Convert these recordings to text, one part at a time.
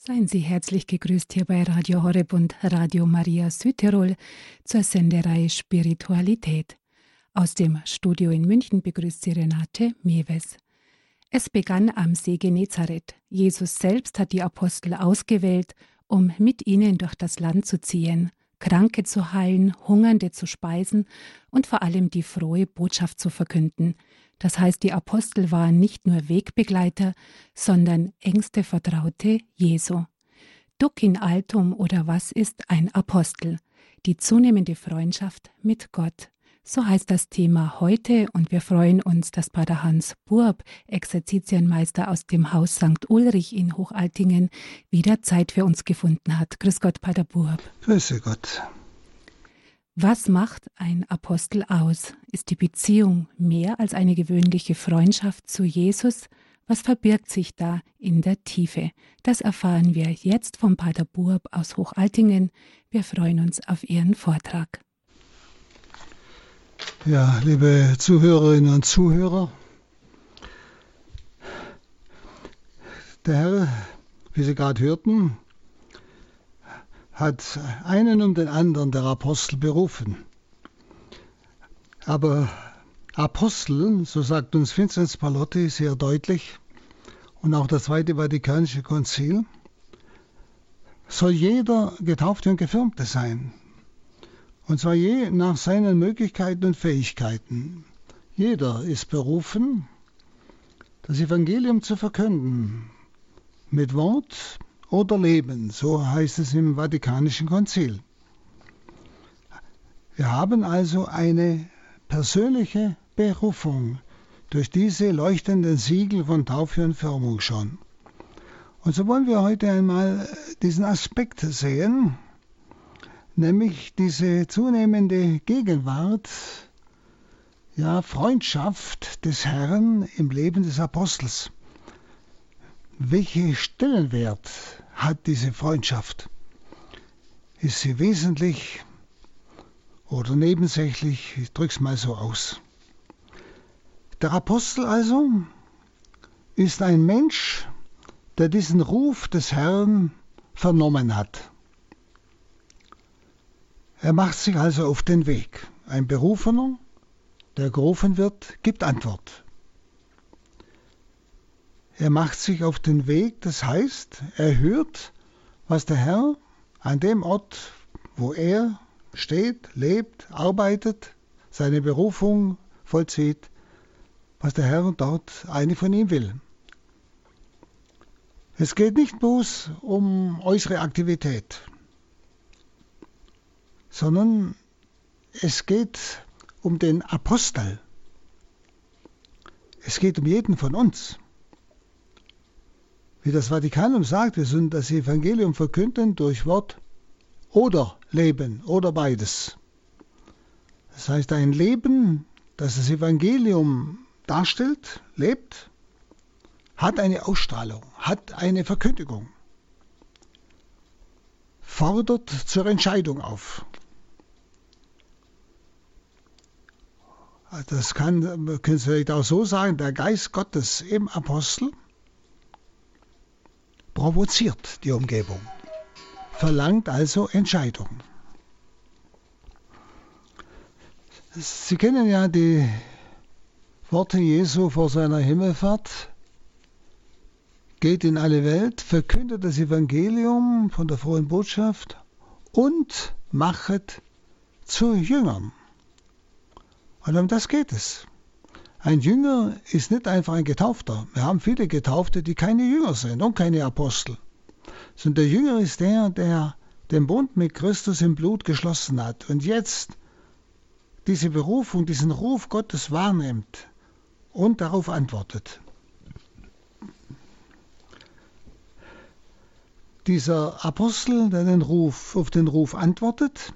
Seien Sie herzlich gegrüßt hier bei Radio Horeb und Radio Maria Südtirol zur Sendereihe Spiritualität. Aus dem Studio in München begrüßt Sie Renate Mewes. Es begann am See Genezareth. Jesus selbst hat die Apostel ausgewählt, um mit ihnen durch das Land zu ziehen, Kranke zu heilen, Hungernde zu speisen und vor allem die frohe Botschaft zu verkünden. Das heißt, die Apostel waren nicht nur Wegbegleiter, sondern engste Vertraute Jesu. Duc in altum oder was ist ein Apostel? Die zunehmende Freundschaft mit Gott. So heißt das Thema heute und wir freuen uns, dass Pater Hans Burb, Exerzitienmeister aus dem Haus St. Ulrich in Hochaltingen, wieder Zeit für uns gefunden hat. Grüß Gott, Pater Burb. Grüße Gott. Was macht ein Apostel aus? Ist die Beziehung mehr als eine gewöhnliche Freundschaft zu Jesus? Was verbirgt sich da in der Tiefe? Das erfahren wir jetzt vom Pater Burb aus Hochaltingen. Wir freuen uns auf Ihren Vortrag. Ja, liebe Zuhörerinnen und Zuhörer, der Herr, wie Sie gerade hörten, hat einen um den anderen der Apostel berufen. Aber Apostel, so sagt uns Vinzenz Pallotti sehr deutlich, und auch das Zweite Vatikanische Konzil, soll jeder Getaufte und Gefirmte sein. Und zwar je nach seinen Möglichkeiten und Fähigkeiten. Jeder ist berufen, das Evangelium zu verkünden, mit Wort oder Leben, so heißt es im Vatikanischen Konzil. Wir haben also eine persönliche Berufung durch diese leuchtenden Siegel von Taufe und Firmung schon. Und so wollen wir heute einmal diesen Aspekt sehen, nämlich diese zunehmende Gegenwart, ja, Freundschaft des Herrn im Leben des Apostels. Welchen Stellenwert hat diese Freundschaft? Ist sie wesentlich oder nebensächlich? Ich drücke es mal so aus. Der Apostel also ist ein Mensch, der diesen Ruf des Herrn vernommen hat. Er macht sich also auf den Weg. Ein Berufener, der gerufen wird, gibt Antwort. Er macht sich auf den Weg, das heißt, er hört, was der Herr an dem Ort, wo er steht, lebt, arbeitet, seine Berufung vollzieht, was der Herr dort eigentlich von ihm will. Es geht nicht bloß um äußere Aktivität, sondern es geht um den Apostel. Es geht um jeden von uns. Wie das Vatikanum sagt, wir sollen das Evangelium verkünden durch Wort oder Leben oder beides. Das heißt, ein Leben, das das Evangelium darstellt, lebt, hat eine Ausstrahlung, hat eine Verkündigung, fordert zur Entscheidung auf. Das können Sie vielleicht auch so sagen, der Geist Gottes im Apostel provoziert die Umgebung, verlangt also Entscheidung. Sie kennen ja die Worte Jesu vor seiner Himmelfahrt. Geht in alle Welt, verkündet das Evangelium von der frohen Botschaft und machet zu Jüngern. Und um das geht es. Ein Jünger ist nicht einfach ein Getaufter. Wir haben viele Getaufte, die keine Jünger sind und keine Apostel. Sondern der Jünger ist der, der den Bund mit Christus im Blut geschlossen hat und jetzt diese Berufung, diesen Ruf Gottes wahrnimmt und darauf antwortet. Dieser Apostel, der auf den Ruf antwortet,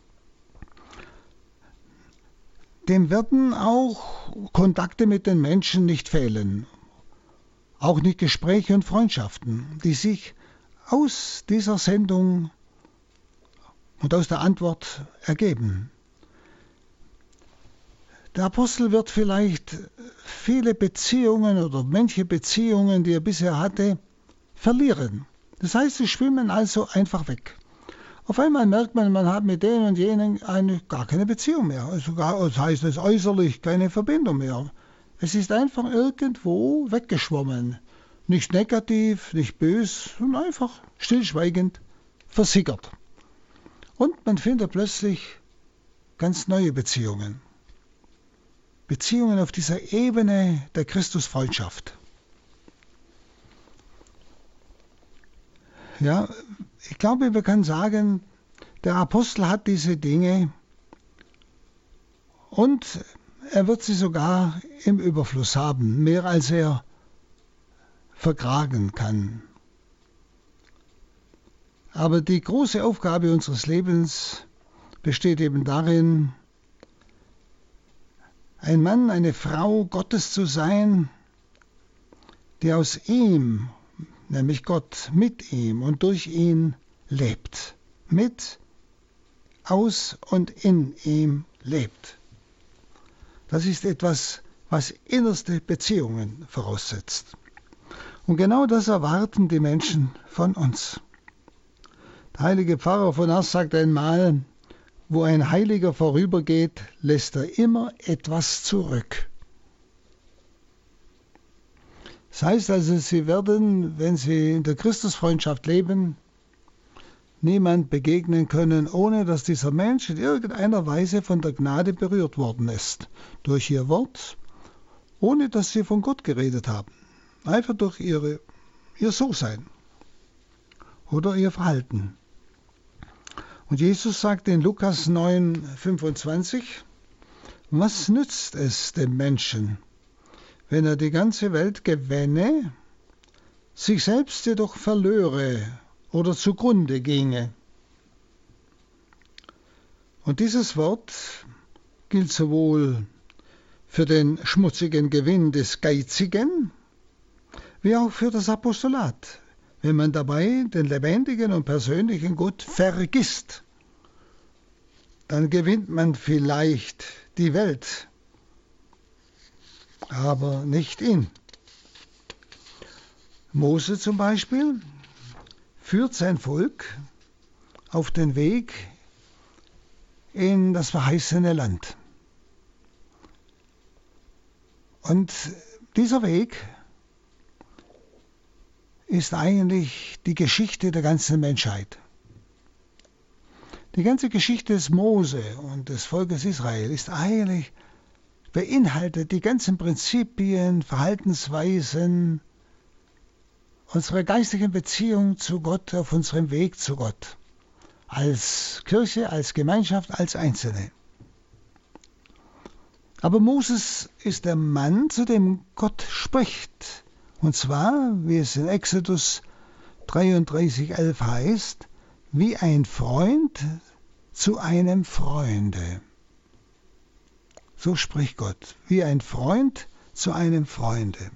dem werden auch Kontakte mit den Menschen nicht fehlen. Auch nicht Gespräche und Freundschaften, die sich aus dieser Sendung und aus der Antwort ergeben. Der Apostel wird vielleicht viele Beziehungen oder manche Beziehungen, die er bisher hatte, verlieren. Das heißt, sie schwimmen also einfach weg. Auf einmal merkt man, man hat mit denen und jenen gar keine Beziehung mehr. Also das heißt es äußerlich keine Verbindung mehr. Es ist einfach irgendwo weggeschwommen. Nicht negativ, nicht bös, sondern einfach stillschweigend versickert. Und man findet plötzlich ganz neue Beziehungen. Beziehungen auf dieser Ebene der Christusfreundschaft. Ja, ich glaube, wir können sagen, der Apostel hat diese Dinge und er wird sie sogar im Überfluss haben, mehr als er vertragen kann. Aber die große Aufgabe unseres Lebens besteht eben darin, ein Mann, eine Frau Gottes zu sein, die aus ihm, nämlich Gott, mit ihm und durch ihn lebt. Mit, aus und in ihm lebt. Das ist etwas, was innerste Beziehungen voraussetzt. Und genau das erwarten die Menschen von uns. Der heilige Pfarrer von Ars sagt einmal, wo ein Heiliger vorübergeht, lässt er immer etwas zurück. Das heißt also, sie werden, wenn sie in der Christusfreundschaft leben, niemand begegnen können, ohne dass dieser Mensch in irgendeiner Weise von der Gnade berührt worden ist. Durch ihr Wort, ohne dass sie von Gott geredet haben. Einfach durch ihr So-Sein oder ihr Verhalten. Und Jesus sagt in Lukas 9,25, was nützt es dem Menschen, wenn er die ganze Welt gewänne, sich selbst jedoch verlöre oder zugrunde ginge? Und dieses Wort gilt sowohl für den schmutzigen Gewinn des Geizigen, wie auch für das Apostolat, wenn man dabei den lebendigen und persönlichen Gott vergisst. Dann gewinnt man vielleicht die Welt, aber nicht ihn. Mose zum Beispiel führt sein Volk auf den Weg in das verheißene Land. Und dieser Weg ist eigentlich die Geschichte der ganzen Menschheit. Die ganze Geschichte des Mose und des Volkes Israel ist eigentlich, beinhaltet die ganzen Prinzipien, Verhaltensweisen unserer geistlichen Beziehung zu Gott, auf unserem Weg zu Gott. Als Kirche, als Gemeinschaft, als Einzelne. Aber Moses ist der Mann, zu dem Gott spricht. Und zwar, wie es in Exodus 33,11 heißt, wie ein Freund zu einem Freunde. So spricht Gott, wie ein Freund zu einem Freunde.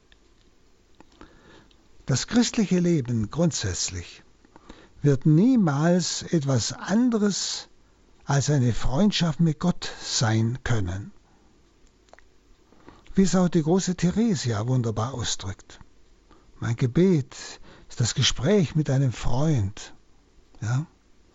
Das christliche Leben grundsätzlich wird niemals etwas anderes als eine Freundschaft mit Gott sein können. Wie es auch die große Theresia wunderbar ausdrückt. Mein Gebet ist das Gespräch mit einem Freund. Ja?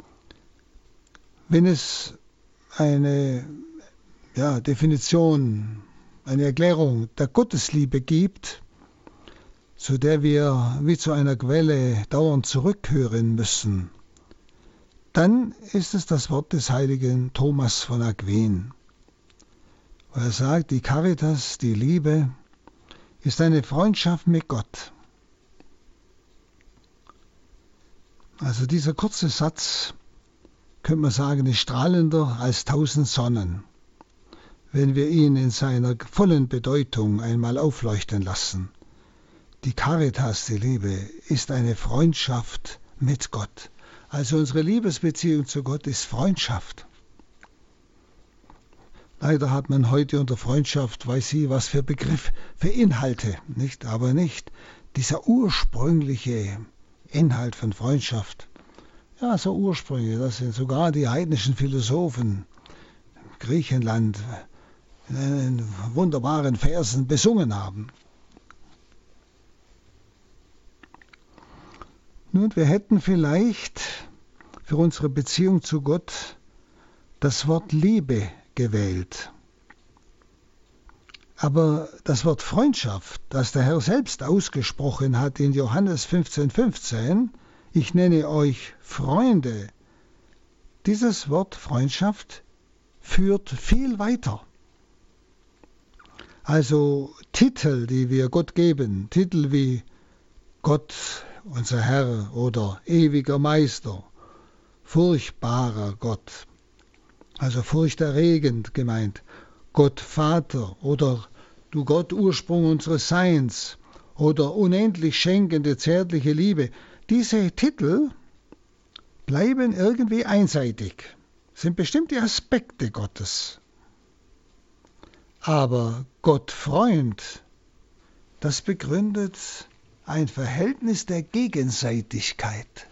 Wenn es eine Definition, eine Erklärung der Gottesliebe gibt, zu der wir wie zu einer Quelle dauernd zurückhören müssen, dann ist es das Wort des heiligen Thomas von Aquin. Wo er sagt, die Caritas, die Liebe, ist eine Freundschaft mit Gott. Also dieser kurze Satz, könnte man sagen, ist strahlender als 1000 Sonnen, wenn wir ihn in seiner vollen Bedeutung einmal aufleuchten lassen. Die Caritas, die Liebe, ist eine Freundschaft mit Gott. Also unsere Liebesbeziehung zu Gott ist Freundschaft. Leider hat man heute unter Freundschaft, weiß sie, was für Begriff, für Inhalte, nicht, aber nicht dieser ursprüngliche Inhalt von Freundschaft. Ja, so Ursprünge, das sind sogar die heidnischen Philosophen in Griechenland in wunderbaren Versen besungen haben. Nun, wir hätten vielleicht für unsere Beziehung zu Gott das Wort Liebe gewählt. Aber das Wort Freundschaft, das der Herr selbst ausgesprochen hat in Johannes 15,15, ich nenne euch Freunde, dieses Wort Freundschaft führt viel weiter. Also Titel, die wir Gott geben, Titel wie Gott, unser Herr oder ewiger Meister, furchtbarer Gott, also furchterregend gemeint, Gott Vater oder du Gott Ursprung unseres Seins oder unendlich schenkende zärtliche Liebe, diese Titel bleiben irgendwie einseitig, sind bestimmte Aspekte Gottes. Aber Gott Freund, das begründet ein Verhältnis der Gegenseitigkeit.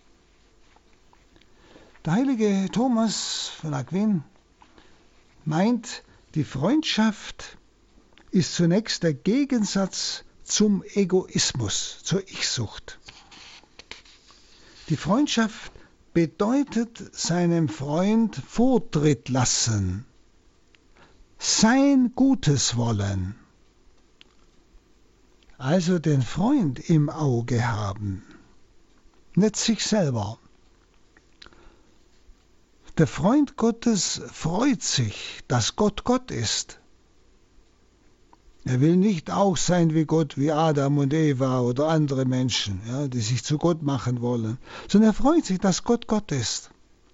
Der heilige Thomas von Aquin meint, die Freundschaft ist zunächst der Gegensatz zum Egoismus, zur Ich-Sucht. Die Freundschaft bedeutet seinem Freund Vortritt lassen, sein Gutes wollen, also den Freund im Auge haben, nicht sich selber. Der Freund Gottes freut sich, dass Gott Gott ist. Er will nicht auch sein wie Gott, wie Adam und Eva oder andere Menschen, ja, die sich zu Gott machen wollen, sondern er freut sich, dass Gott Gott ist.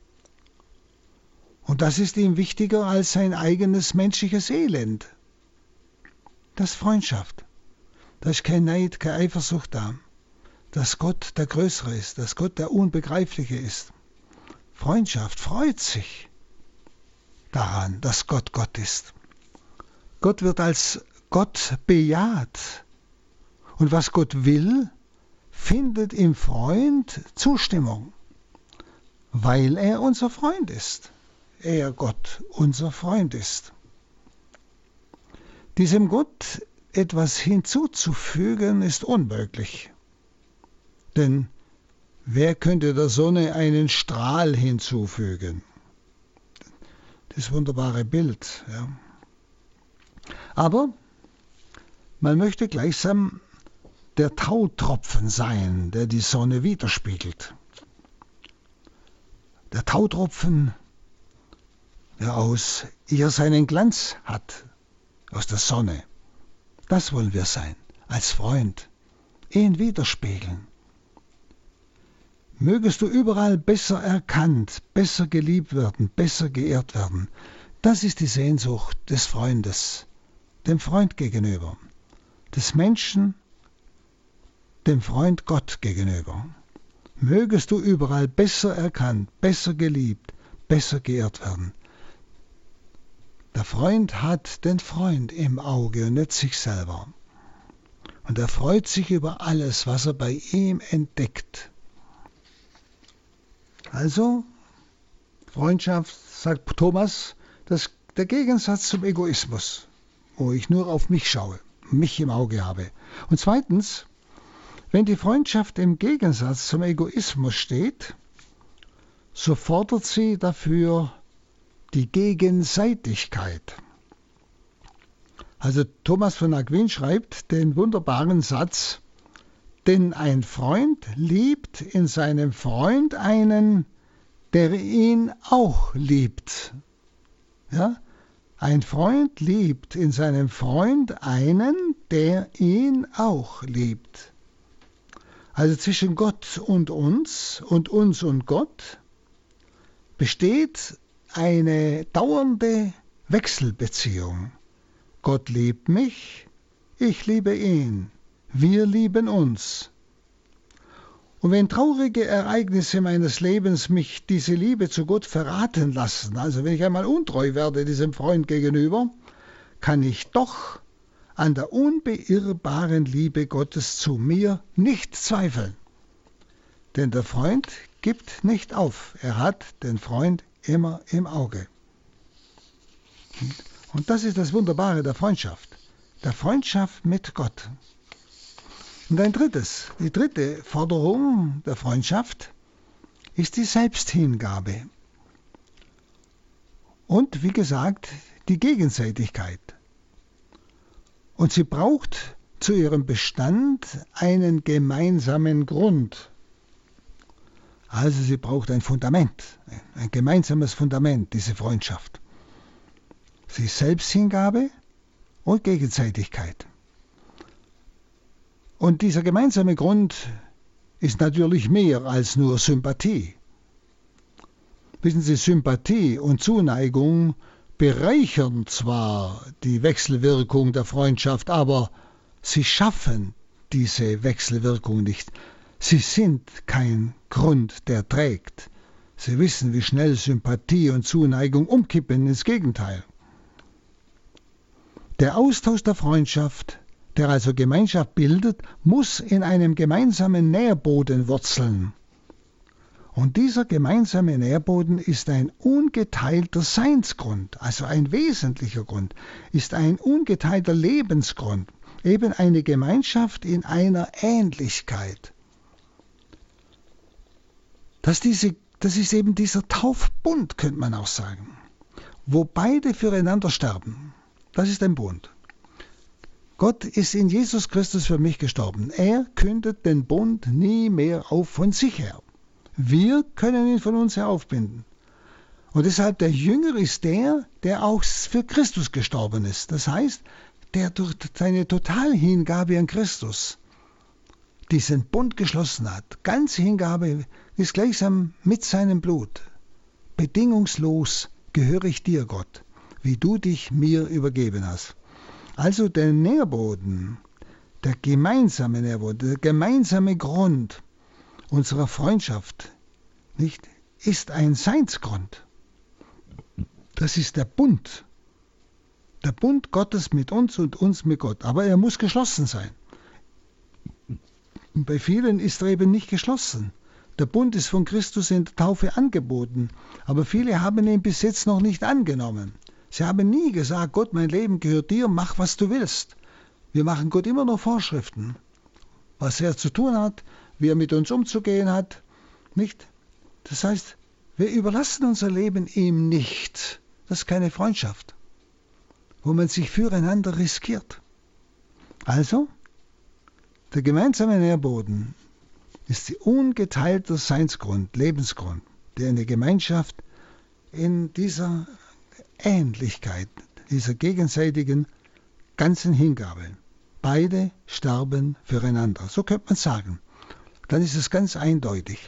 Und das ist ihm wichtiger als sein eigenes menschliches Elend. Das ist Freundschaft. Da ist kein Neid, keine Eifersucht da. Dass Gott der Größere ist, dass Gott der Unbegreifliche ist. Freundschaft freut sich daran, dass Gott Gott ist. Gott wird als Gott bejaht. Und was Gott will, findet im Freund Zustimmung, weil er unser Freund ist. Er, Gott, unser Freund ist. Diesem Gott etwas hinzuzufügen, ist unmöglich. Denn wer könnte der Sonne einen Strahl hinzufügen? Das wunderbare Bild. Ja. Aber man möchte gleichsam der Tautropfen sein, der die Sonne widerspiegelt. Der Tautropfen, der aus ihr seinen Glanz hat, aus der Sonne. Das wollen wir sein, als Freund, ihn widerspiegeln. Mögest du überall besser erkannt, besser geliebt werden, besser geehrt werden. Das ist die Sehnsucht des Freundes, dem Freund gegenüber, des Menschen, dem Freund Gott gegenüber. Mögest du überall besser erkannt, besser geliebt, besser geehrt werden. Der Freund hat den Freund im Auge und nicht sich selber. Und er freut sich über alles, was er bei ihm entdeckt. Also, Freundschaft, sagt Thomas, das ist der Gegensatz zum Egoismus, wo ich nur auf mich schaue, mich im Auge habe. Und zweitens, wenn die Freundschaft im Gegensatz zum Egoismus steht, so fordert sie dafür die Gegenseitigkeit. Also Thomas von Aquin schreibt den wunderbaren Satz, denn ein Freund liebt in seinem Freund einen, der ihn auch liebt. Ja? Ein Freund liebt in seinem Freund einen, der ihn auch liebt. Also zwischen Gott und uns und Gott besteht eine dauernde Wechselbeziehung. Gott liebt mich, ich liebe ihn, wir lieben uns. Und wenn traurige Ereignisse meines Lebens mich diese Liebe zu Gott verraten lassen, also wenn ich einmal untreu werde diesem Freund gegenüber, kann ich doch an der unbeirrbaren Liebe Gottes zu mir nicht zweifeln. Denn der Freund gibt nicht auf, er hat den Freund immer im Auge. Und das ist das Wunderbare der Freundschaft mit Gott. Und die dritte Forderung der Freundschaft ist die Selbsthingabe. Und wie gesagt, die Gegenseitigkeit. Und sie braucht zu ihrem Bestand einen gemeinsamen Grund. Also sie braucht ein Fundament, ein gemeinsames Fundament, diese Freundschaft. Sie ist Selbsthingabe und Gegenseitigkeit. Und dieser gemeinsame Grund ist natürlich mehr als nur Sympathie. Wissen Sie, Sympathie und Zuneigung bereichern zwar die Wechselwirkung der Freundschaft, aber sie schaffen diese Wechselwirkung nicht. Sie sind kein Grund, der trägt. Sie wissen, wie schnell Sympathie und Zuneigung umkippen ins Gegenteil. Der Austausch der Freundschaft, der also Gemeinschaft bildet, muss in einem gemeinsamen Nährboden wurzeln. Und dieser gemeinsame Nährboden ist ein ungeteilter Seinsgrund, also ein wesentlicher Grund, ist ein ungeteilter Lebensgrund, eben eine Gemeinschaft in einer Ähnlichkeit. Das ist eben dieser Taufbund, könnte man auch sagen, wo beide füreinander sterben. Das ist ein Bund. Gott ist in Jesus Christus für mich gestorben. Er kündet den Bund nie mehr auf von sich her. Wir können ihn von uns her aufbinden. Und deshalb der Jünger ist der auch für Christus gestorben ist. Das heißt, der durch seine Totalhingabe an Christus diesen Bund geschlossen hat. Ganze Hingabe ist gleichsam mit seinem Blut. Bedingungslos gehöre ich dir, Gott, wie du dich mir übergeben hast. Also der Nährboden, der gemeinsame Nährboden, der gemeinsame Grund unserer Freundschaft, nicht, ist ein Seinsgrund. Das ist der Bund. Der Bund Gottes mit uns und uns mit Gott. Aber er muss geschlossen sein. Und bei vielen ist er eben nicht geschlossen. Der Bund ist von Christus in der Taufe angeboten. Aber viele haben ihn bis jetzt noch nicht angenommen. Sie haben nie gesagt, Gott, mein Leben gehört dir, mach, was du willst. Wir machen Gott immer noch Vorschriften. Was er zu tun hat, wie er mit uns umzugehen hat, nicht? Das heißt, wir überlassen unser Leben ihm nicht. Das ist keine Freundschaft, wo man sich füreinander riskiert. Also, der gemeinsame Nährboden ist die ungeteilte Seinsgrund, Lebensgrund, der eine Gemeinschaft in dieser Ähnlichkeit, dieser gegenseitigen ganzen Hingabe. Beide sterben füreinander. So könnte man sagen. Dann ist es ganz eindeutig.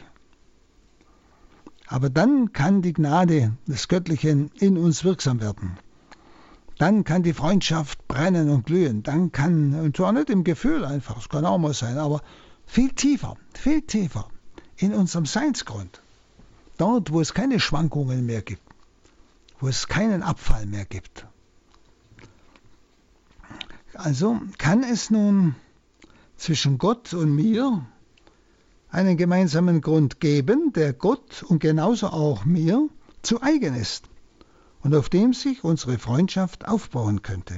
Aber dann kann die Gnade des Göttlichen in uns wirksam werden. Dann kann die Freundschaft brennen und glühen. Dann kann, und zwar nicht im Gefühl einfach, es kann auch mal sein, aber viel tiefer in unserem Seinsgrund. Dort, wo es keine Schwankungen mehr gibt, wo es keinen Abfall mehr gibt. Also kann es nun zwischen Gott und mir einen gemeinsamen Grund geben, der Gott und genauso auch mir zu eigen ist und auf dem sich unsere Freundschaft aufbauen könnte.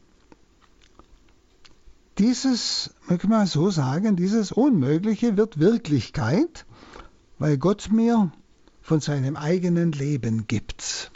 Dieses, möchte ich mal so sagen, dieses Unmögliche wird Wirklichkeit, weil Gott mir von seinem eigenen Leben gibt.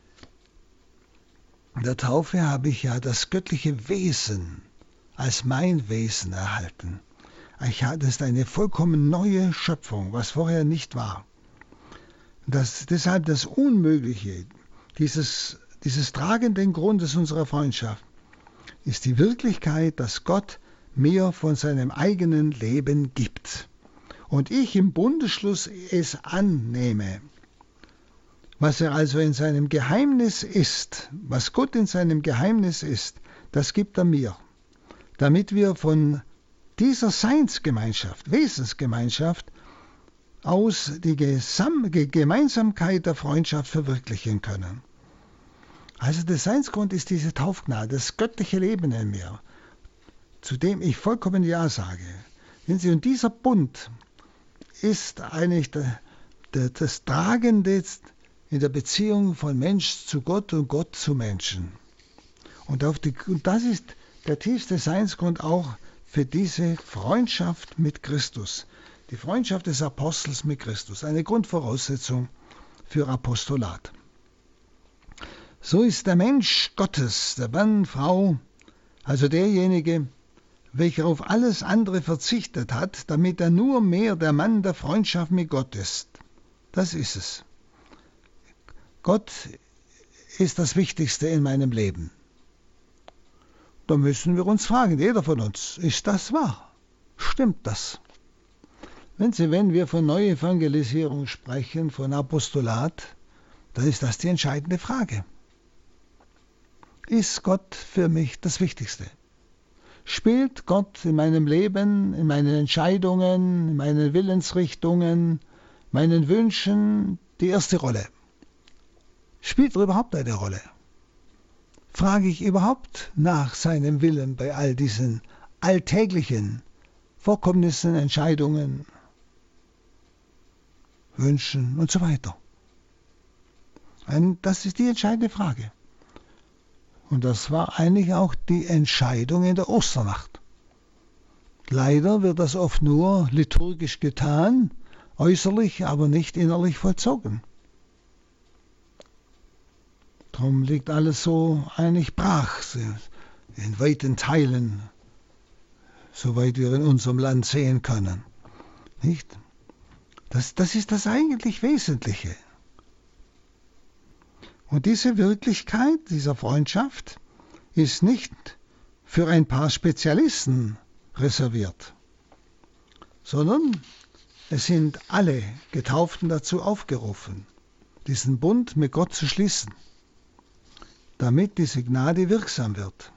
In der Taufe habe ich ja das göttliche Wesen als mein Wesen erhalten. Das ist eine vollkommen neue Schöpfung, was vorher nicht war. Deshalb das Unmögliche, dieses tragenden Grundes unserer Freundschaft, ist die Wirklichkeit, dass Gott mir von seinem eigenen Leben gibt. Und ich im Bundesschluss es annehme. Was er also in seinem Geheimnis ist, was Gott in seinem Geheimnis ist, das gibt er mir, damit wir von dieser Seinsgemeinschaft, Wesensgemeinschaft, aus die Gemeinsamkeit der Freundschaft verwirklichen können. Also der Seinsgrund ist diese Taufgnade, das göttliche Leben in mir, zu dem ich vollkommen Ja sage. Und dieser Bund ist eigentlich das Tragende in der Beziehung von Mensch zu Gott und Gott zu Menschen. Und das ist der tiefste Seinsgrund auch für diese Freundschaft mit Christus. Die Freundschaft des Apostels mit Christus, eine Grundvoraussetzung für Apostolat. So ist der Mensch Gottes, der Mann, Frau, also derjenige, welcher auf alles andere verzichtet hat, damit er nur mehr der Mann der Freundschaft mit Gott ist. Das ist es. Gott ist das Wichtigste in meinem Leben. Da müssen wir uns fragen, jeder von uns, ist das wahr? Stimmt das? Wenn wir von Neuevangelisierung sprechen, von Apostolat, dann ist das die entscheidende Frage. Ist Gott für mich das Wichtigste? Spielt Gott in meinem Leben, in meinen Entscheidungen, in meinen Willensrichtungen, meinen Wünschen die erste Rolle? Spielt er überhaupt eine Rolle? Frage ich überhaupt nach seinem Willen bei all diesen alltäglichen Vorkommnissen, Entscheidungen, Wünschen und so weiter? Das ist die entscheidende Frage. Und das war eigentlich auch die Entscheidung in der Osternacht. Leider wird das oft nur liturgisch getan, äußerlich, aber nicht innerlich vollzogen. Darum liegt alles so eigentlich brach, in weiten Teilen, soweit wir in unserem Land sehen können. Nicht? Das ist das eigentlich Wesentliche. Und diese Wirklichkeit dieser Freundschaft ist nicht für ein paar Spezialisten reserviert, sondern es sind alle Getauften dazu aufgerufen, diesen Bund mit Gott zu schließen, damit diese Gnade wirksam wird.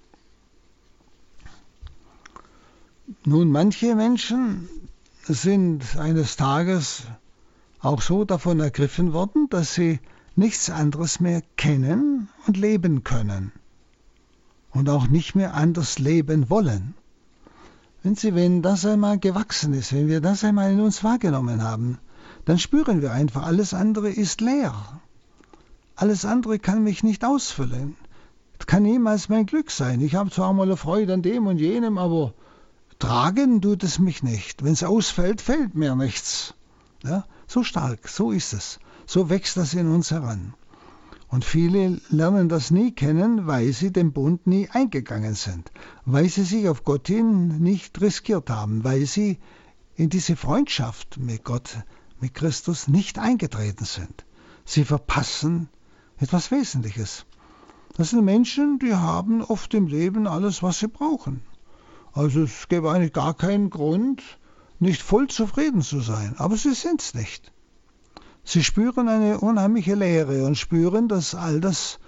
Nun, manche Menschen sind eines Tages auch so davon ergriffen worden, dass sie nichts anderes mehr kennen und leben können und auch nicht mehr anders leben wollen. Wenn das einmal gewachsen ist, wenn wir das einmal in uns wahrgenommen haben, dann spüren wir einfach, alles andere ist leer. Alles andere kann mich nicht ausfüllen. Das kann niemals mein Glück sein. Ich habe zwar mal eine Freude an dem und jenem, aber tragen tut es mich nicht. Wenn es ausfällt, fällt mir nichts. Ja, so stark, so ist es. So wächst das in uns heran. Und viele lernen das nie kennen, weil sie den Bund nie eingegangen sind, weil sie sich auf Gott hin nicht riskiert haben, weil sie in diese Freundschaft mit Gott, mit Christus nicht eingetreten sind. Sie verpassen etwas Wesentliches. Das sind Menschen, die haben oft im Leben alles, was sie brauchen. Also es gäbe eigentlich gar keinen Grund, nicht voll zufrieden zu sein, aber sie sind es nicht. Sie spüren eine unheimliche Leere und spüren, dass all das,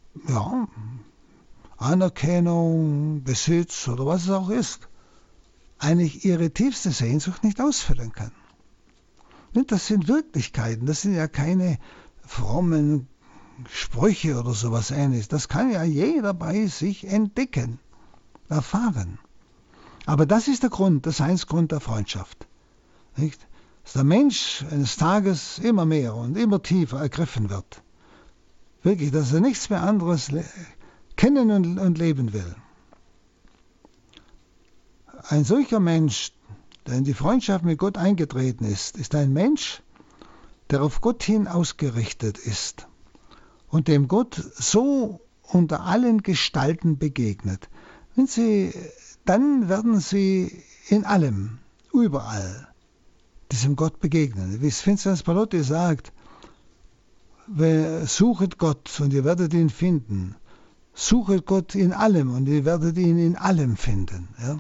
Anerkennung, Besitz oder was es auch ist, eigentlich ihre tiefste Sehnsucht nicht ausfüllen kann. Das sind Wirklichkeiten, das sind ja keine frommen Sprüche oder sowas ähnliches. Das kann ja jeder bei sich entdecken, erfahren. Aber das ist der Grund, der Seinsgrund der Freundschaft. Nicht? Dass der Mensch eines Tages immer mehr und immer tiefer ergriffen wird. Wirklich, dass er nichts mehr anderes kennen und leben will. Ein solcher Mensch, der in die Freundschaft mit Gott eingetreten ist, ist ein Mensch, der auf Gott hin ausgerichtet ist und dem Gott so unter allen Gestalten begegnet. Dann werden sie in allem, überall, diesem Gott begegnen. Wie es Vincent Pallotti sagt, suchet Gott und ihr werdet ihn finden. Suchet Gott in allem und ihr werdet ihn in allem finden. Ja?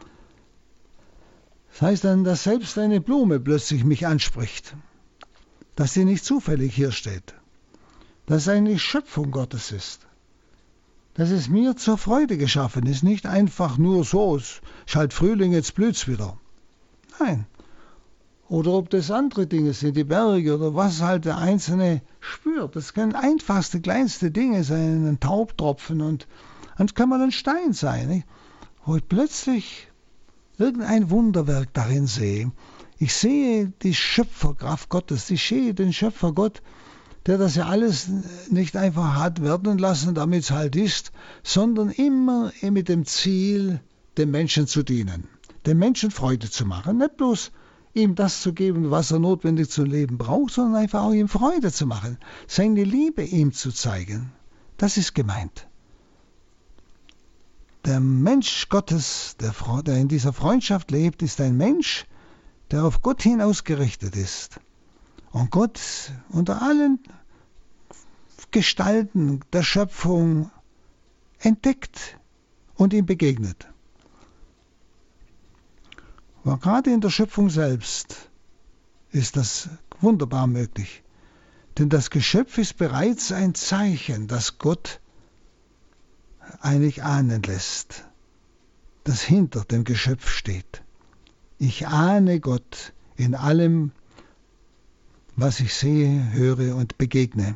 Das heißt dann, dass selbst eine Blume plötzlich mich anspricht. Dass sie nicht zufällig hier steht. Dass es eigentlich Schöpfung Gottes ist. Dass es mir zur Freude geschaffen ist. Nicht einfach nur so, es ist halt Frühling, jetzt blüht's wieder. Nein. Oder ob das andere Dinge sind, die Berge oder was halt der Einzelne spürt. Das können einfachste, kleinste Dinge sein, ein Taubtropfen und es kann mal ein Stein sein, nicht? Wo ich plötzlich irgendein Wunderwerk darin sehe. Ich sehe die Schöpferkraft Gottes, ich sehe den Schöpfer Gott, der das ja alles nicht einfach hat werden lassen, damit es halt ist, sondern immer mit dem Ziel, dem Menschen zu dienen, dem Menschen Freude zu machen, nicht bloß ihm das zu geben, was er notwendig zum Leben braucht, sondern einfach auch ihm Freude zu machen, seine Liebe ihm zu zeigen. Das ist gemeint. Der Mensch Gottes, der in dieser Freundschaft lebt, ist ein Mensch, der auf Gott hin ausgerichtet ist und Gott unter allen Gestalten der Schöpfung entdeckt und ihm begegnet. Aber gerade in der Schöpfung selbst ist das wunderbar möglich, denn das Geschöpf ist bereits ein Zeichen, das Gott eigentlich ahnen lässt, das hinter dem Geschöpf steht. Ich ahne Gott in allem, was ich sehe, höre und begegne.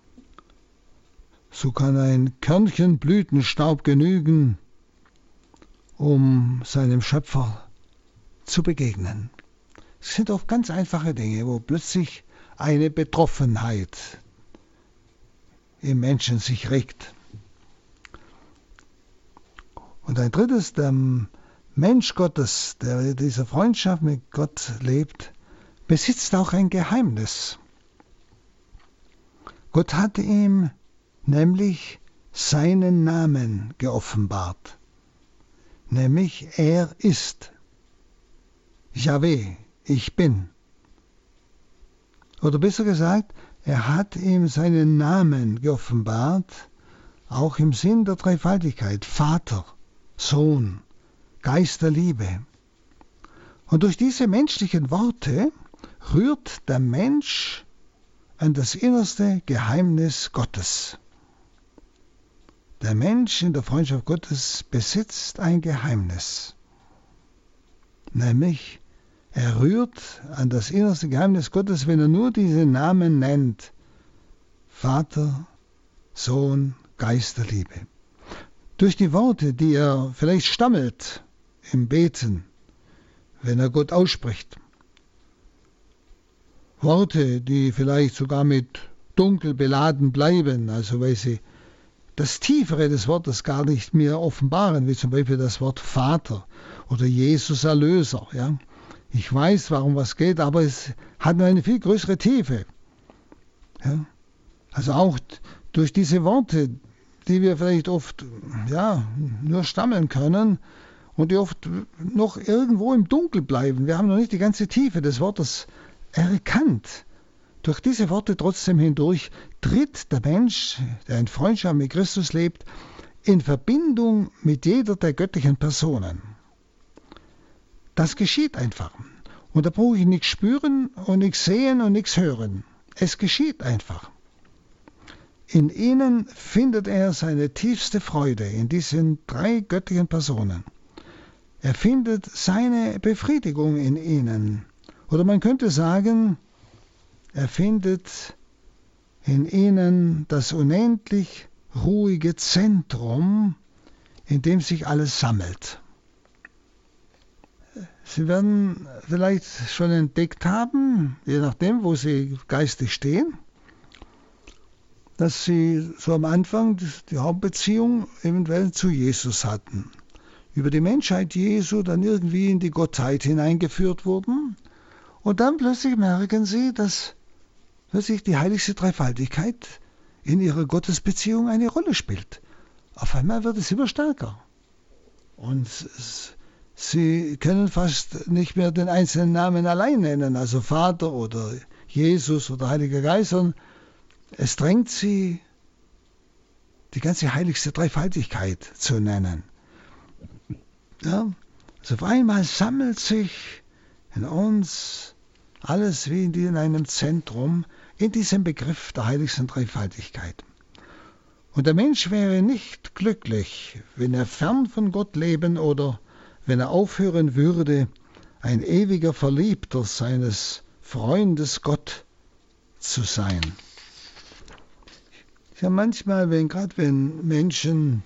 So kann ein Körnchen Blütenstaub genügen, um seinem Schöpfer zu begegnen. Es sind oft ganz einfache Dinge, wo plötzlich eine Betroffenheit im Menschen sich regt. Und ein drittes, der Mensch Gottes, der in dieser Freundschaft mit Gott lebt, besitzt auch ein Geheimnis. Gott hat ihm nämlich seinen Namen geoffenbart. Nämlich er ist Jahwe, ich bin. Oder besser gesagt, er hat ihm seinen Namen geoffenbart, auch im Sinn der Dreifaltigkeit, Vater, Sohn, Geist der Liebe. Und durch diese menschlichen Worte rührt der Mensch an das innerste Geheimnis Gottes. Der Mensch in der Freundschaft Gottes besitzt ein Geheimnis, nämlich er rührt an das innerste Geheimnis Gottes, wenn er nur diesen Namen nennt, Vater, Sohn, Geist der Liebe. Durch die Worte, die er vielleicht stammelt im Beten, wenn er Gott ausspricht, Worte, die vielleicht sogar mit Dunkel beladen bleiben, also weil sie das Tiefere des Wortes gar nicht mehr offenbaren, wie zum Beispiel das Wort Vater oder Jesus Erlöser. Ja? Ich weiß, warum was geht, aber es hat nur eine viel größere Tiefe. Ja? Also auch durch diese Worte, die wir vielleicht oft nur stammeln können und die oft noch irgendwo im Dunkel bleiben. Wir haben noch nicht die ganze Tiefe des Wortes erkannt. Durch diese Worte trotzdem hindurch tritt der Mensch, der in Freundschaft mit Christus lebt, in Verbindung mit jeder der göttlichen Personen. Das geschieht einfach. Und da brauche ich nichts spüren und nichts sehen und nichts hören. Es geschieht einfach. In ihnen findet er seine tiefste Freude, in diesen drei göttlichen Personen. Er findet seine Befriedigung in ihnen. Oder man könnte sagen, er findet in ihnen das unendlich ruhige Zentrum, in dem sich alles sammelt. Sie werden vielleicht schon entdeckt haben, je nachdem, wo Sie geistig stehen, dass Sie so am Anfang die Hauptbeziehung eventuell zu Jesus hatten. Über die Menschheit Jesu dann irgendwie in die Gottheit hineingeführt wurden. Und dann plötzlich merken Sie, dass plötzlich die heiligste Dreifaltigkeit in Ihrer Gottesbeziehung eine Rolle spielt. Auf einmal wird es immer stärker. Und Sie können fast nicht mehr den einzelnen Namen allein nennen, also Vater oder Jesus oder Heiliger Geist, sondern es drängt Sie, die ganze heiligste Dreifaltigkeit zu nennen. Ja? Also auf einmal sammelt sich in uns alles wie in einem Zentrum, in diesem Begriff der heiligsten Dreifaltigkeit. Und der Mensch wäre nicht glücklich, wenn er fern von Gott leben oder wenn er aufhören würde, ein ewiger Verliebter seines Freundes Gott zu sein. Ja, manchmal, wenn Menschen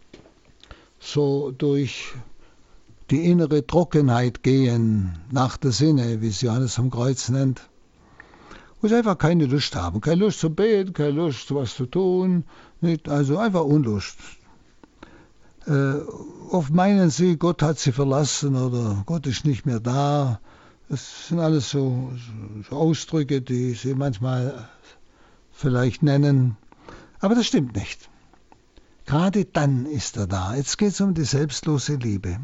so durch die innere Trockenheit gehen, nach der Sinne, wie es Johannes am Kreuz nennt, wo sie einfach keine Lust haben, keine Lust zu beten, keine Lust, was zu tun, nicht, also einfach Unlust. Oft meinen sie, Gott hat sie verlassen oder Gott ist nicht mehr da. Das sind alles so Ausdrücke, die sie manchmal vielleicht nennen. Aber das stimmt nicht. Gerade dann ist er da. Jetzt geht es um die selbstlose Liebe.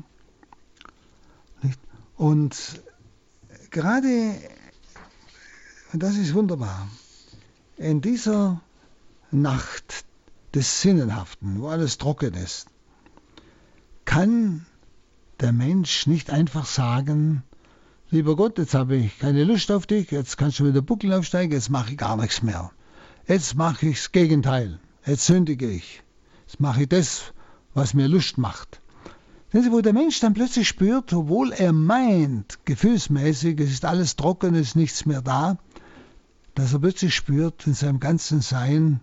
Und gerade, und das ist wunderbar, in dieser Nacht des Sinnenhaften, wo alles trocken ist, kann der Mensch nicht einfach sagen, lieber Gott, jetzt habe ich keine Lust auf dich, jetzt kannst du wieder Buckel aufsteigen, jetzt mache ich gar nichts mehr. Jetzt mache ich das Gegenteil, jetzt sündige ich. Jetzt mache ich das, was mir Lust macht. Wo der Mensch dann plötzlich spürt, obwohl er meint, gefühlsmäßig, es ist alles trocken, es ist nichts mehr da, dass er plötzlich spürt in seinem ganzen Sein,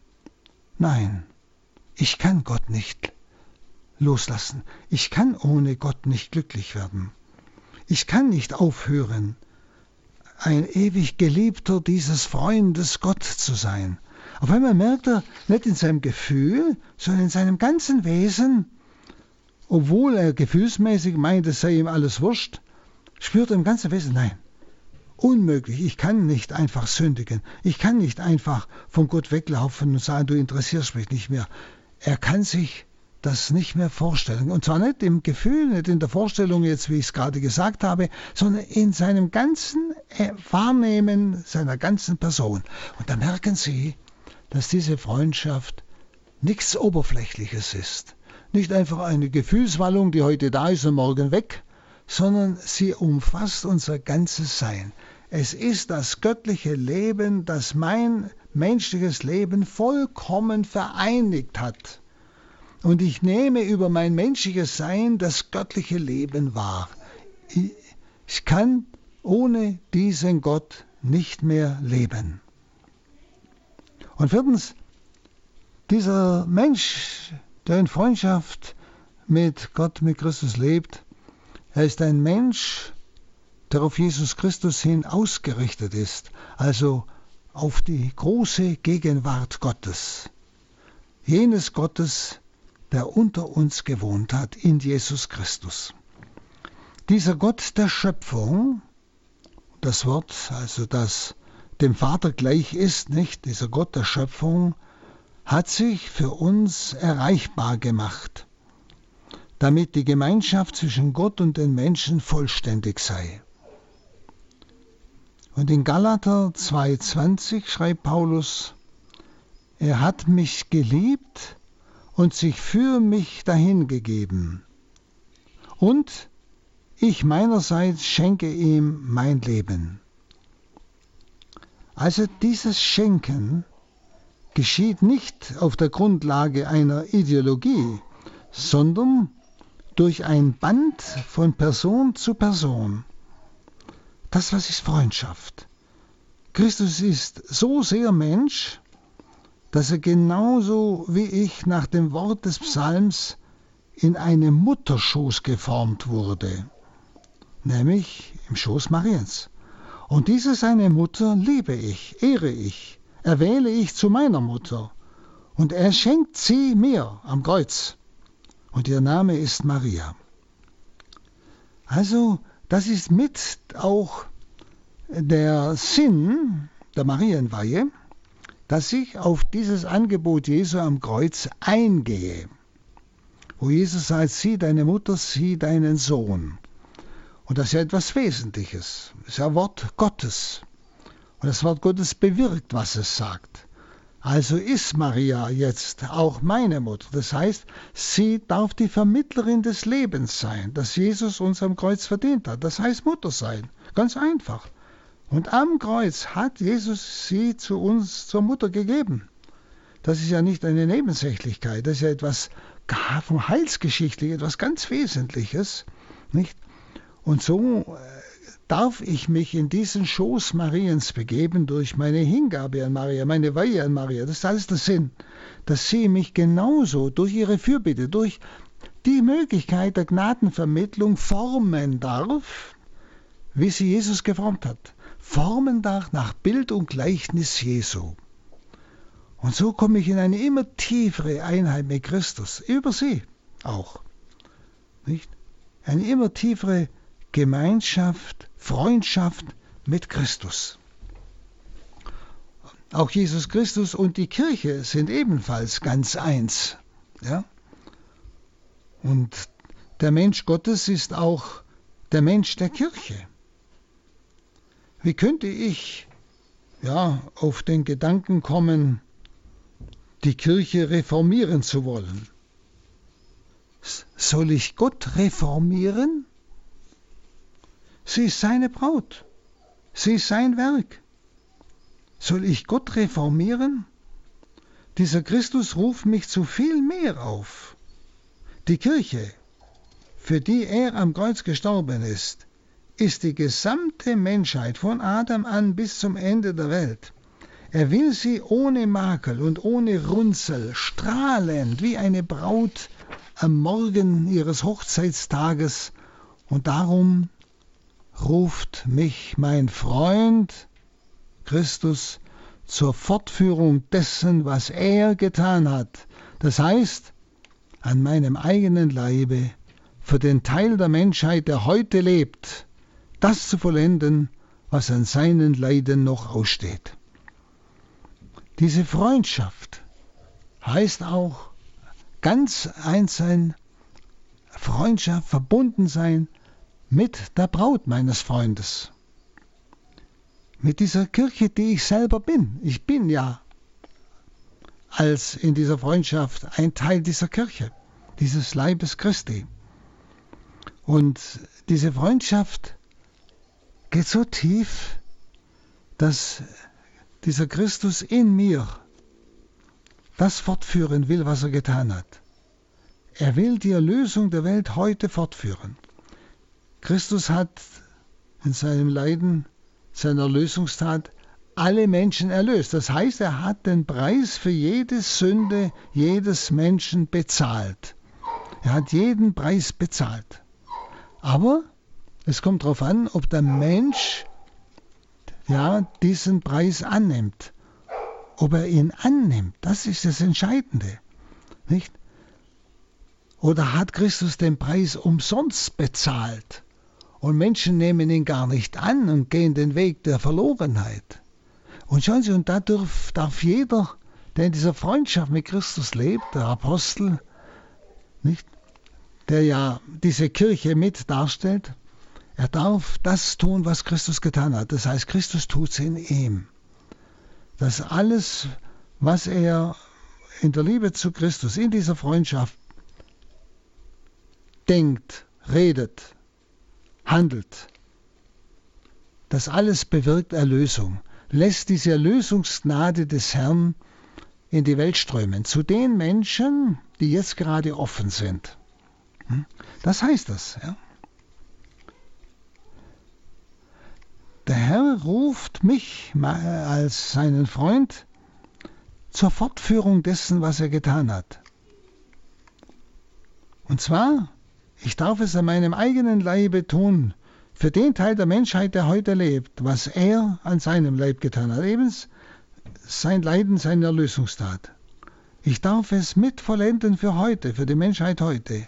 nein, ich kann Gott nicht loslassen. Ich kann ohne Gott nicht glücklich werden. Ich kann nicht aufhören, ein ewig Geliebter dieses Freundes Gott zu sein. Auf einmal merkt er, nicht in seinem Gefühl, sondern in seinem ganzen Wesen, obwohl er gefühlsmäßig meint, es sei ihm alles wurscht, spürt er im ganzen Wesen, nein, unmöglich, ich kann nicht einfach sündigen. Ich kann nicht einfach von Gott weglaufen und sagen, du interessierst mich nicht mehr. Er kann sich das nicht mehr vorstellen. Und zwar nicht im Gefühl, nicht in der Vorstellung jetzt, wie ich es gerade gesagt habe, sondern in seinem ganzen Wahrnehmen seiner ganzen Person. Und da merken Sie, dass diese Freundschaft nichts Oberflächliches ist. Nicht einfach eine Gefühlswallung, die heute da ist und morgen weg, sondern sie umfasst unser ganzes Sein. Es ist das göttliche Leben, das mein menschliches Leben vollkommen vereinigt hat. Und ich nehme über mein menschliches Sein das göttliche Leben wahr. Ich kann ohne diesen Gott nicht mehr leben. Und viertens, dieser Mensch, der in Freundschaft mit Gott, mit Christus lebt, er ist ein Mensch, der auf Jesus Christus hin ausgerichtet ist, also auf die große Gegenwart Gottes. Jenes Gottes, der unter uns gewohnt hat, in Jesus Christus. Dieser Gott der Schöpfung, das Wort, also das dem Vater gleich ist, nicht? Dieser Gott der Schöpfung hat sich für uns erreichbar gemacht, damit die Gemeinschaft zwischen Gott und den Menschen vollständig sei. Und in Galater 2,20 schreibt Paulus, er hat mich geliebt und sich für mich dahingegeben. Und ich meinerseits schenke ihm mein Leben. Also dieses Schenken geschieht nicht auf der Grundlage einer Ideologie, sondern durch ein Band von Person zu Person. Das, was ist Freundschaft? Christus ist so sehr Mensch, dass er genauso wie ich nach dem Wort des Psalms in einem Mutterschoß geformt wurde, nämlich im Schoß Mariens. Und diese seine Mutter liebe ich, ehre ich, erwähle ich zu meiner Mutter. Und er schenkt sie mir am Kreuz. Und ihr Name ist Maria. Also, das ist mit auch der Sinn der Marienweihe, dass ich auf dieses Angebot Jesu am Kreuz eingehe. Wo Jesus sagt, sieh deine Mutter, sieh deinen Sohn. Und das ist ja etwas Wesentliches. Das ist ja Wort Gottes. Und das Wort Gottes bewirkt, was es sagt. Also ist Maria jetzt auch meine Mutter. Das heißt, sie darf die Vermittlerin des Lebens sein, das Jesus uns am Kreuz verdient hat. Das heißt Mutter sein. Ganz einfach. Und am Kreuz hat Jesus sie zu uns zur Mutter gegeben. Das ist ja nicht eine Nebensächlichkeit. Das ist ja etwas vom Heilsgeschichtlichen, etwas ganz Wesentliches, nicht? Und so darf ich mich in diesen Schoß Mariens begeben durch meine Hingabe an Maria, meine Weihe an Maria. Das ist alles der Sinn, dass sie mich genauso durch ihre Fürbitte, durch die Möglichkeit der Gnadenvermittlung formen darf, wie sie Jesus geformt hat. Formen darf nach Bild und Gleichnis Jesu. Und so komme ich in eine immer tiefere Einheit mit Christus, über sie. auch. Nicht? Eine immer tiefere Gemeinschaft, Freundschaft mit Christus. Auch Jesus Christus und die Kirche sind ebenfalls ganz eins. Ja? Und der Mensch Gottes ist auch der Mensch der Kirche. Wie könnte ich auf den Gedanken kommen, die Kirche reformieren zu wollen? Soll ich Gott reformieren? Sie ist seine Braut. Sie ist sein Werk. Soll ich Gott reformieren? Dieser Christus ruft mich zu viel mehr auf. Die Kirche, für die er am Kreuz gestorben ist die gesamte Menschheit von Adam an bis zum Ende der Welt. Er will sie ohne Makel und ohne Runzel, strahlend wie eine Braut am Morgen ihres Hochzeitstages. Und darum ruft mich mein Freund Christus zur Fortführung dessen, was er getan hat. Das heißt, an meinem eigenen Leibe, für den Teil der Menschheit, der heute lebt, das zu vollenden, was an seinen Leiden noch aussteht. Diese Freundschaft heißt auch ganz eins sein, Freundschaft, verbunden sein mit der Braut meines Freundes. Mit dieser Kirche, die ich selber bin. Ich bin ja als in dieser Freundschaft ein Teil dieser Kirche, dieses Leibes Christi. Und diese Freundschaft geht so tief, dass dieser Christus in mir das fortführen will, was er getan hat. Er will die Erlösung der Welt heute fortführen. Christus hat in seinem Leiden, seiner Erlösungstat, alle Menschen erlöst. Das heißt, er hat den Preis für jede Sünde jedes Menschen bezahlt. Er hat jeden Preis bezahlt. Aber es kommt darauf an, ob der Mensch diesen Preis annimmt. Ob er ihn annimmt, das ist das Entscheidende. Nicht? Oder hat Christus den Preis umsonst bezahlt? Und Menschen nehmen ihn gar nicht an und gehen den Weg der Verlorenheit. Und schauen Sie, und da darf jeder, der in dieser Freundschaft mit Christus lebt, der Apostel, nicht, der ja diese Kirche mit darstellt, er darf das tun, was Christus getan hat. Das heißt, Christus tut es in ihm. Dass alles, was er in der Liebe zu Christus, in dieser Freundschaft denkt, redet, handelt, das alles bewirkt Erlösung, lässt diese Erlösungsgnade des Herrn in die Welt strömen, zu den Menschen, die jetzt gerade offen sind. Das heißt das. Ja? Der Herr ruft mich als seinen Freund zur Fortführung dessen, was er getan hat. Und zwar, ich darf es an meinem eigenen Leibe tun, für den Teil der Menschheit, der heute lebt, was er an seinem Leib getan hat, eben sein Leiden, seine Erlösungstat. Ich darf es mit vollenden für heute, für die Menschheit heute.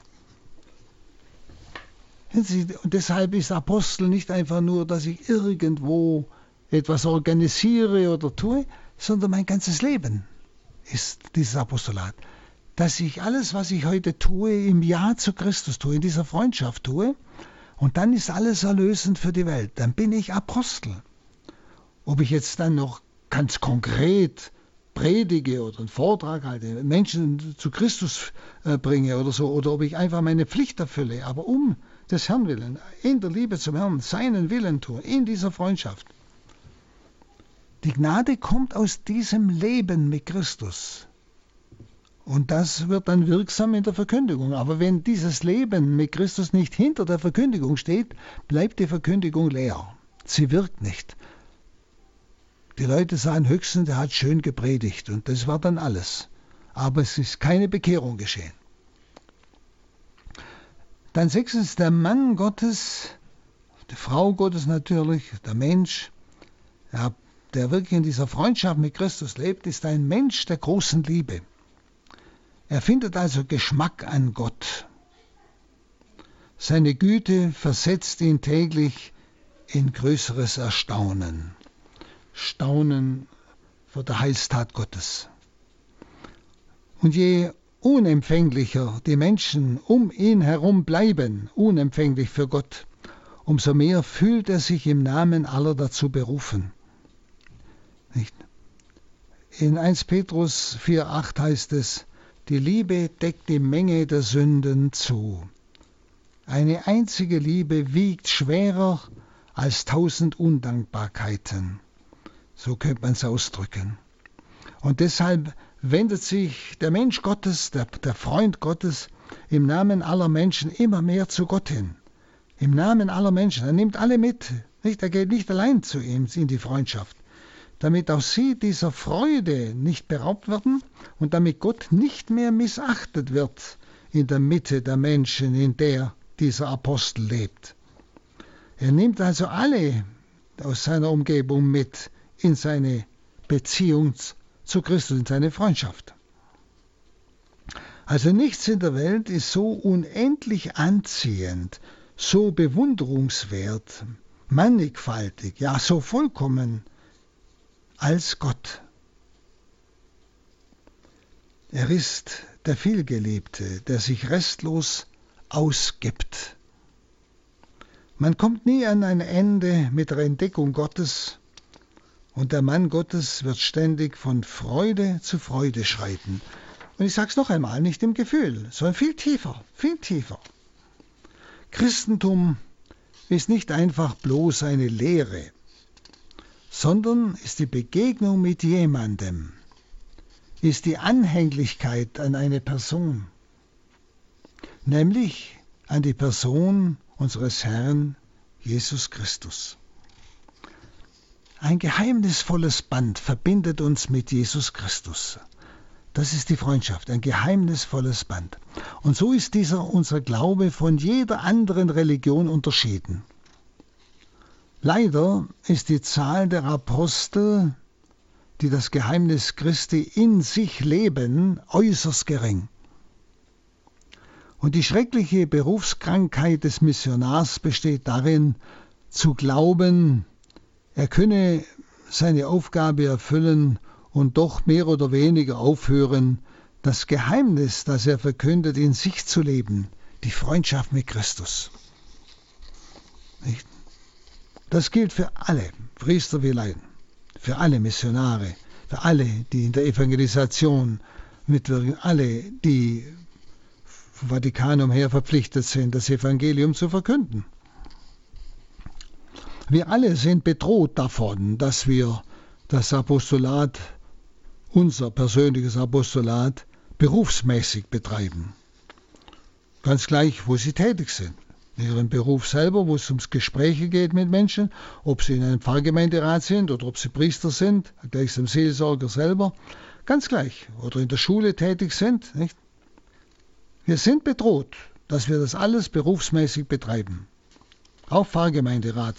Und deshalb ist Apostel nicht einfach nur, dass ich irgendwo etwas organisiere oder tue, sondern mein ganzes Leben ist dieses Apostolat. Dass ich alles, was ich heute tue, im Ja zu Christus tue, in dieser Freundschaft tue, und dann ist alles erlösend für die Welt. Dann bin ich Apostel. Ob ich jetzt dann noch ganz konkret predige oder einen Vortrag halte, Menschen zu Christus bringe oder so, oder ob ich einfach meine Pflicht erfülle, aber um des Herrn willen, in der Liebe zum Herrn, seinen Willen tue, in dieser Freundschaft. Die Gnade kommt aus diesem Leben mit Christus. Und das wird dann wirksam in der Verkündigung. Aber wenn dieses Leben mit Christus nicht hinter der Verkündigung steht, bleibt die Verkündigung leer. Sie wirkt nicht. Die Leute sagen höchstens, der hat schön gepredigt und das war dann alles. Aber es ist keine Bekehrung geschehen. Dann sechstens, der Mann Gottes, die Frau Gottes natürlich, der Mensch, der wirklich in dieser Freundschaft mit Christus lebt, ist ein Mensch der großen Liebe. Er findet also Geschmack an Gott. Seine Güte versetzt ihn täglich in größeres Erstaunen. Staunen vor der Heilstat Gottes. Und je unempfänglicher die Menschen um ihn herum bleiben, unempfänglich für Gott, umso mehr fühlt er sich im Namen aller dazu berufen. Nicht? In 1 Petrus 4,8 heißt es, die Liebe deckt die Menge der Sünden zu. Eine einzige Liebe wiegt schwerer als 1000 Undankbarkeiten. So könnte man es ausdrücken. Und deshalb wendet sich der Mensch Gottes, der Freund Gottes, im Namen aller Menschen immer mehr zu Gott hin. Im Namen aller Menschen. Er nimmt alle mit. Nicht? Er geht nicht allein zu ihm in die Freundschaft. Damit auch sie dieser Freude nicht beraubt werden und damit Gott nicht mehr missachtet wird in der Mitte der Menschen, in der dieser Apostel lebt. Er nimmt also alle aus seiner Umgebung mit in seine Beziehung zu Christus, in seine Freundschaft. Also nichts in der Welt ist so unendlich anziehend, so bewunderungswert, mannigfaltig, ja so vollkommen als Gott. Er ist der Vielgeliebte, der sich restlos ausgibt. Man kommt nie an ein Ende mit der Entdeckung Gottes und der Mann Gottes wird ständig von Freude zu Freude schreiten. Und ich sage es noch einmal, nicht im Gefühl, sondern viel tiefer, viel tiefer. Christentum ist nicht einfach bloß eine Lehre, sondern ist die Begegnung mit jemandem, ist die Anhänglichkeit an eine Person, nämlich an die Person unseres Herrn Jesus Christus. Ein geheimnisvolles Band verbindet uns mit Jesus Christus. Das ist die Freundschaft, ein geheimnisvolles Band. Und so ist unser Glaube von jeder anderen Religion unterschieden. Leider ist die Zahl der Apostel, die das Geheimnis Christi in sich leben, äußerst gering. Und die schreckliche Berufskrankheit des Missionars besteht darin, zu glauben, er könne seine Aufgabe erfüllen und doch mehr oder weniger aufhören, das Geheimnis, das er verkündet, in sich zu leben, die Freundschaft mit Christus. Nicht? Das gilt für alle Priester wie Laien, für alle Missionare, für alle, die in der Evangelisation mitwirken, alle, die vom Vatikanum her verpflichtet sind, das Evangelium zu verkünden. Wir alle sind bedroht davon, dass wir das Apostolat, unser persönliches Apostolat, berufsmäßig betreiben. Ganz gleich, wo sie tätig sind. In ihrem Beruf selber, wo es ums Gespräche geht mit Menschen, ob sie in einem Pfarrgemeinderat sind oder ob sie Priester sind, gleich zum Seelsorger selber, ganz gleich. Oder in der Schule tätig sind. Nicht? Wir sind bedroht, dass wir das alles berufsmäßig betreiben. Auch Pfarrgemeinderat.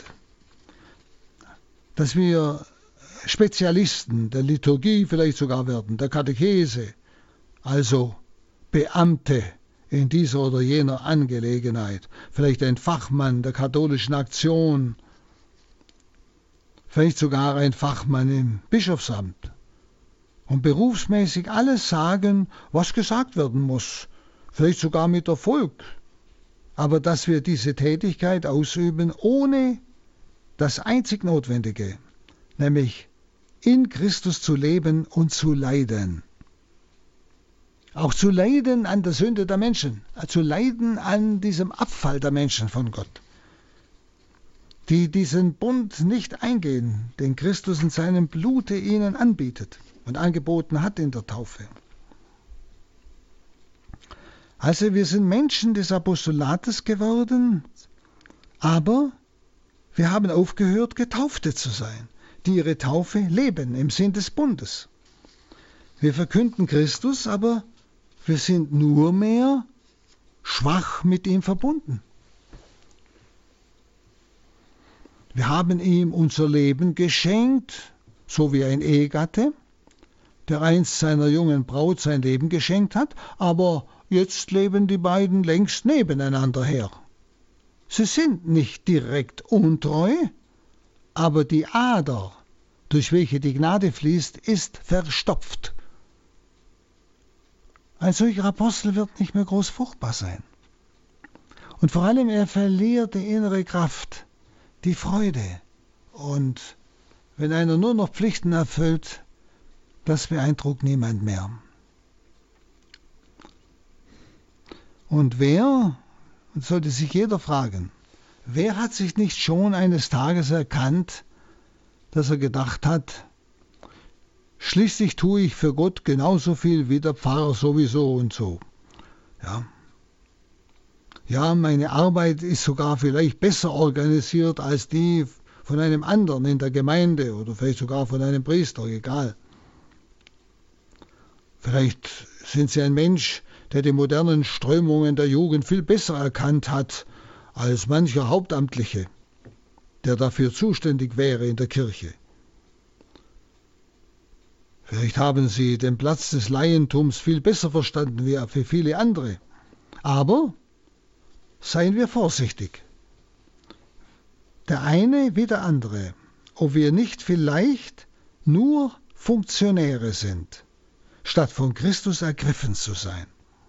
Dass wir Spezialisten der Liturgie vielleicht sogar werden, der Katechese, also Beamte in dieser oder jener Angelegenheit, vielleicht ein Fachmann der katholischen Aktion, vielleicht sogar ein Fachmann im Bischofsamt und berufsmäßig alles sagen, was gesagt werden muss, vielleicht sogar mit Erfolg, aber dass wir diese Tätigkeit ausüben ohne das einzig Notwendige, nämlich in Christus zu leben und zu leiden. Auch zu leiden an der Sünde der Menschen, zu leiden an diesem Abfall der Menschen von Gott, die diesen Bund nicht eingehen, den Christus in seinem Blute ihnen anbietet und angeboten hat in der Taufe. Also wir sind Menschen des Apostolates geworden, aber wir haben aufgehört, Getaufte zu sein, die ihre Taufe leben im Sinn des Bundes. Wir verkünden Christus, aber wir sind nur mehr schwach mit ihm verbunden. Wir haben ihm unser Leben geschenkt, so wie ein Ehegatte, der einst seiner jungen Braut sein Leben geschenkt hat, aber jetzt leben die beiden längst nebeneinander her. Sie sind nicht direkt untreu, aber die Ader, durch welche die Gnade fließt, ist verstopft. Ein solcher Apostel wird nicht mehr groß fruchtbar sein. Und vor allem, er verliert die innere Kraft, die Freude. Und wenn einer nur noch Pflichten erfüllt, das beeindruckt niemand mehr. Und sollte sich jeder fragen, wer hat sich nicht schon eines Tages erkannt, dass er gedacht hat, schließlich tue ich für Gott genauso viel wie der Pfarrer sowieso und so. Ja, meine Arbeit ist sogar vielleicht besser organisiert als die von einem anderen in der Gemeinde oder vielleicht sogar von einem Priester, egal. Vielleicht sind Sie ein Mensch, der die modernen Strömungen der Jugend viel besser erkannt hat als mancher Hauptamtliche, der dafür zuständig wäre in der Kirche. Vielleicht haben Sie den Platz des Laientums viel besser verstanden wie für viele andere. Aber seien wir vorsichtig. Der eine wie der andere, ob wir nicht vielleicht nur Funktionäre sind, statt von Christus ergriffen zu sein.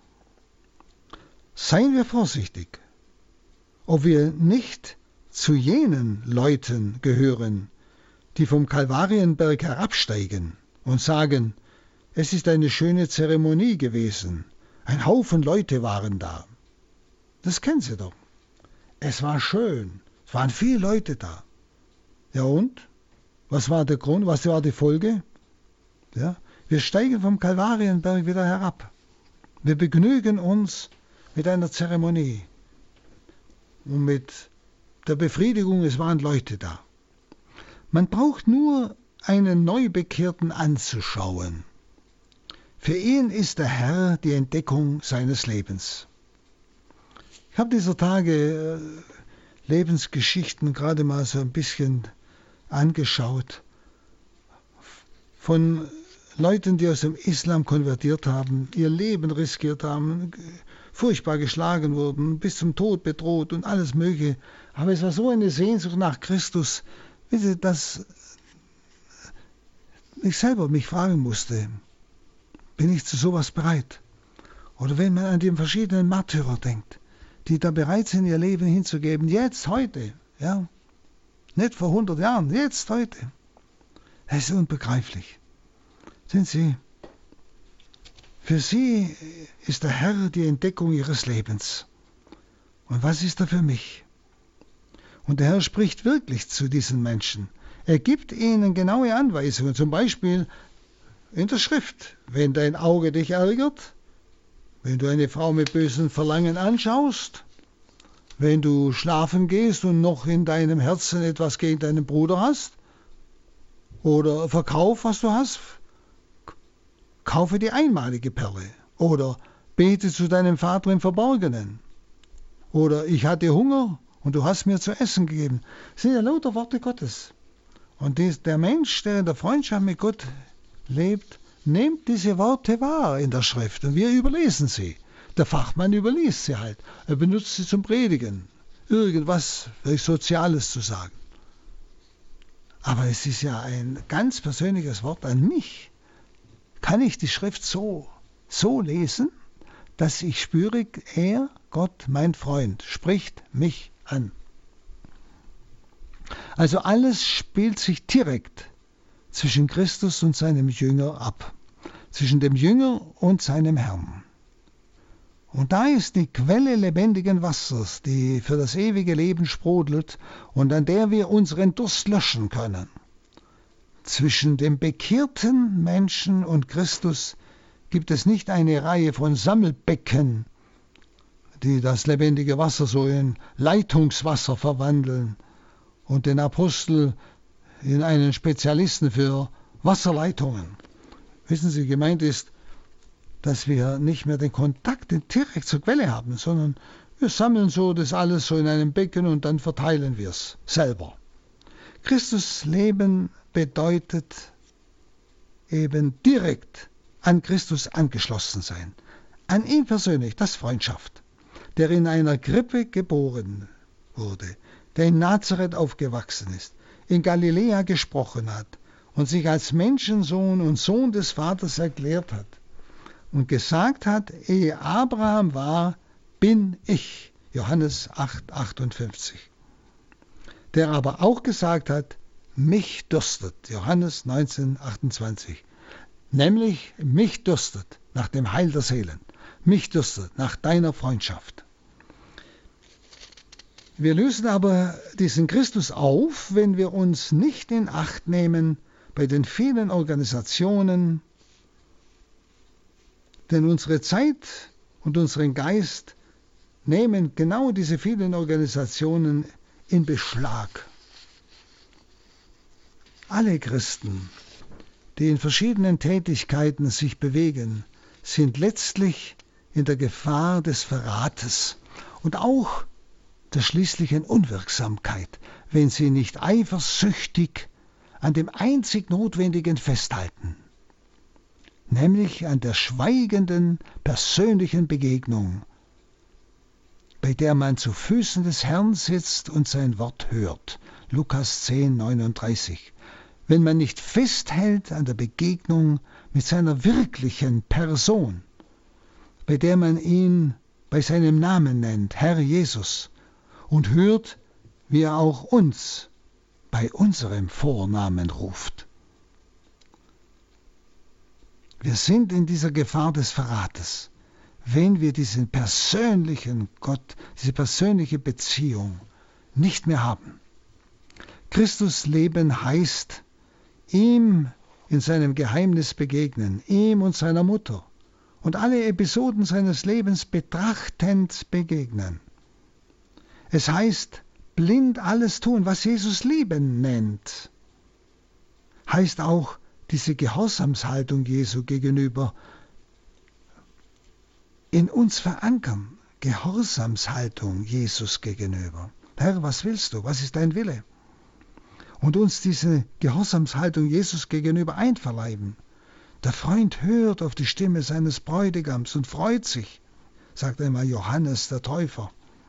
Seien wir vorsichtig, ob wir nicht zu jenen Leuten gehören, die vom Kalvarienberg herabsteigen und sagen, es ist eine schöne Zeremonie gewesen, ein Haufen Leute waren da. Das kennen Sie doch. Es war schön, es waren viele Leute da. Ja und? Was war der Grund, was war die Folge? Ja, wir steigen vom Kalvarienberg wieder herab. Wir begnügen uns mit einer Zeremonie und mit der Befriedigung, es waren Leute da. Man braucht nur einen Neubekehrten anzuschauen. Für ihn ist der Herr die Entdeckung seines Lebens. Ich habe dieser Tage Lebensgeschichten gerade mal so ein bisschen angeschaut von Leuten, die aus dem Islam konvertiert haben, ihr Leben riskiert haben, furchtbar geschlagen wurden, bis zum Tod bedroht und alles Mögliche. Aber es war so eine Sehnsucht nach Christus, dass ich selber mich fragen musste, bin ich zu sowas bereit? Oder wenn man an die verschiedenen Märtyrer denkt, die da bereit sind, ihr Leben hinzugeben, jetzt, heute, ja, nicht vor 100 Jahren, jetzt, heute. Das ist unbegreiflich. Sind Sie, für Sie ist der Herr die Entdeckung Ihres Lebens. Und was ist er für mich? Und der Herr spricht wirklich zu diesen Menschen. Er gibt ihnen genaue Anweisungen, zum Beispiel in der Schrift. Wenn dein Auge dich ärgert, wenn du eine Frau mit bösem Verlangen anschaust, wenn du schlafen gehst und noch in deinem Herzen etwas gegen deinen Bruder hast, oder verkauf, was du hast, kaufe die einmalige Perle, oder bete zu deinem Vater im Verborgenen, oder ich hatte Hunger und du hast mir zu essen gegeben. Das sind ja lauter Worte Gottes. Und der Mensch, der in der Freundschaft mit Gott lebt, nimmt diese Worte wahr in der Schrift und wir überlesen sie. Der Fachmann überliest sie halt. Er benutzt sie zum Predigen, irgendwas vielleicht Soziales zu sagen. Aber es ist ja ein ganz persönliches Wort an mich. Kann ich die Schrift so lesen, dass ich spüre, er, Gott, mein Freund, spricht mich an. Also alles spielt sich direkt zwischen Christus und seinem Jünger ab, zwischen dem Jünger und seinem Herrn. Und da ist die Quelle lebendigen Wassers, die für das ewige Leben sprudelt und an der wir unseren Durst löschen können. Zwischen dem bekehrten Menschen und Christus gibt es nicht eine Reihe von Sammelbecken, die das lebendige Wasser so in Leitungswasser verwandeln und den Apostel in einen Spezialisten für Wasserleitungen. Wissen Sie, gemeint ist, dass wir nicht mehr den Kontakt direkt zur Quelle haben, sondern wir sammeln so das alles so in einem Becken und dann verteilen wir es selber. Christus Leben bedeutet eben direkt an Christus angeschlossen sein. An ihn persönlich, das ist Freundschaft, der in einer Krippe geboren wurde, der in Nazareth aufgewachsen ist, in Galiläa gesprochen hat und sich als Menschensohn und Sohn des Vaters erklärt hat und gesagt hat, ehe Abraham war, bin ich. Johannes 8,58. Der aber auch gesagt hat, mich dürstet. Johannes 19,28. Nämlich, mich dürstet nach dem Heil der Seelen. Mich dürstet nach deiner Freundschaft. Wir lösen aber diesen Christus auf, wenn wir uns nicht in Acht nehmen bei den vielen Organisationen, denn unsere Zeit und unseren Geist nehmen genau diese vielen Organisationen in Beschlag. Alle Christen, die in verschiedenen Tätigkeiten sich bewegen, sind letztlich in der Gefahr des Verrates und auch der schließlichen Unwirksamkeit, wenn sie nicht eifersüchtig an dem einzig Notwendigen festhalten, nämlich an der schweigenden, persönlichen Begegnung, bei der man zu Füßen des Herrn sitzt und sein Wort hört. Lukas 10,39. Wenn man nicht festhält an der Begegnung mit seiner wirklichen Person, bei der man ihn bei seinem Namen nennt, Herr Jesus, und hört, wie er auch uns bei unserem Vornamen ruft. Wir sind in dieser Gefahr des Verrates, wenn wir diesen persönlichen Gott, diese persönliche Beziehung nicht mehr haben. Christus leben heißt, ihm in seinem Geheimnis begegnen, ihm und seiner Mutter und alle Episoden seines Lebens betrachtend begegnen. Es heißt, blind alles tun, was Jesus lieben nennt. Heißt auch, diese Gehorsamshaltung Jesu gegenüber in uns verankern. Gehorsamshaltung Jesus gegenüber. Herr, was willst du? Was ist dein Wille? Und uns diese Gehorsamshaltung Jesus gegenüber einverleiben. Der Freund hört auf die Stimme seines Bräutigams und freut sich, sagt einmal Johannes der Täufer.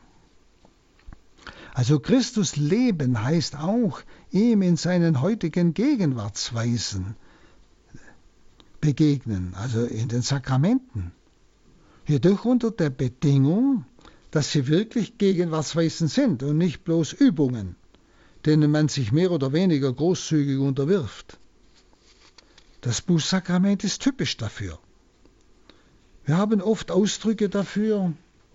Also Christus leben heißt auch, ihm in seinen heutigen Gegenwartsweisen begegnen, also in den Sakramenten. Jedoch unter der Bedingung, dass sie wirklich Gegenwartsweisen sind und nicht bloß Übungen, denen man sich mehr oder weniger großzügig unterwirft. Das Bußsakrament ist typisch dafür. Wir haben oft Ausdrücke dafür,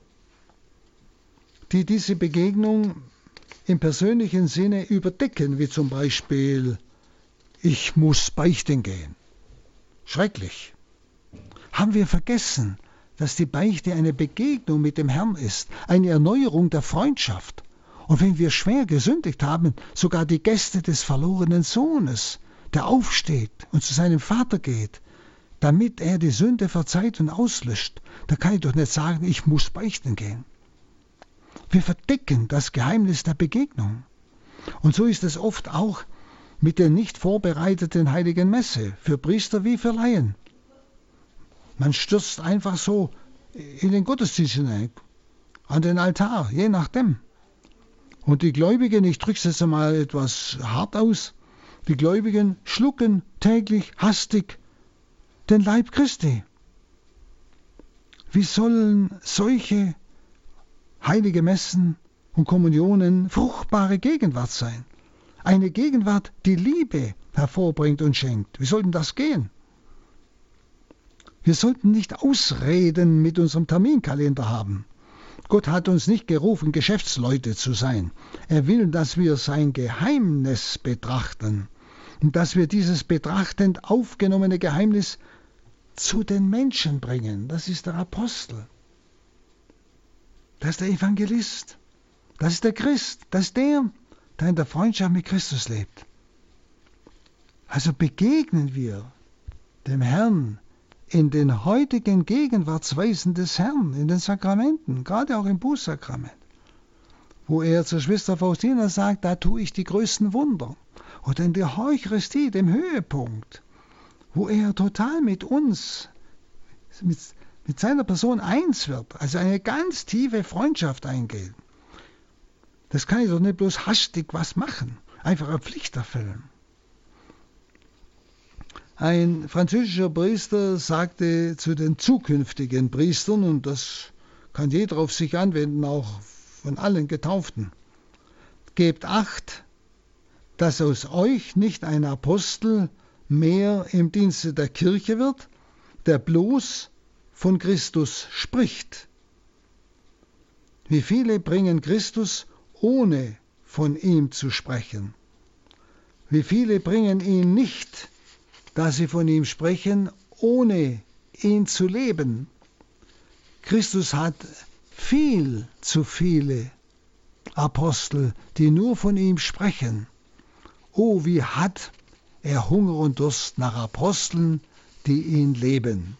die diese Begegnung im persönlichen Sinne überdecken, wie zum Beispiel, ich muss beichten gehen. Schrecklich. Haben wir vergessen, dass die Beichte eine Begegnung mit dem Herrn ist, eine Erneuerung der Freundschaft. Und wenn wir schwer gesündigt haben, sogar die Gäste des verlorenen Sohnes, der aufsteht und zu seinem Vater geht, damit er die Sünde verzeiht und auslöscht, da kann ich doch nicht sagen, ich muss beichten gehen. Wir verdecken das Geheimnis der Begegnung. Und so ist es oft auch mit der nicht vorbereiteten Heiligen Messe, für Priester wie für Laien. Man stürzt einfach so in den Gottesdienst hinein, an den Altar, je nachdem. Und die Gläubigen, ich drücke es jetzt einmal etwas hart aus, die Gläubigen schlucken täglich hastig den Leib Christi. Wie sollen solche heilige Messen und Kommunionen fruchtbare Gegenwart sein? Eine Gegenwart, die Liebe hervorbringt und schenkt. Wie soll denn das gehen? Wir sollten nicht Ausreden mit unserem Terminkalender haben. Gott hat uns nicht gerufen, Geschäftsleute zu sein. Er will, dass wir sein Geheimnis betrachten und dass wir dieses betrachtend aufgenommene Geheimnis zu den Menschen bringen. Das ist der Apostel. Das ist der Evangelist. Das ist der Christ. Das ist der in der Freundschaft mit Christus lebt. Also begegnen wir dem Herrn in den heutigen Gegenwartsweisen des Herrn, in den Sakramenten, gerade auch im Bußsakrament, wo er zur Schwester Faustina sagt, da tue ich die größten Wunder. Oder in der Eucharistie, dem Höhepunkt, wo er total mit uns, mit seiner Person eins wird, also eine ganz tiefe Freundschaft eingeht. Das kann ich doch nicht bloß hastig was machen, einfach eine Pflicht erfüllen. Ein französischer Priester sagte zu den zukünftigen Priestern, und das kann jeder auf sich anwenden, auch von allen Getauften: Gebt Acht, dass aus euch nicht ein Apostel mehr im Dienste der Kirche wird, der bloß von Christus spricht. Wie viele bringen Christus, ohne von ihm zu sprechen? Wie viele bringen ihn nicht, da sie von ihm sprechen, ohne ihn zu leben? Christus hat viel zu viele Apostel, die nur von ihm sprechen. Oh, wie hat er Hunger und Durst nach Aposteln, die ihn leben.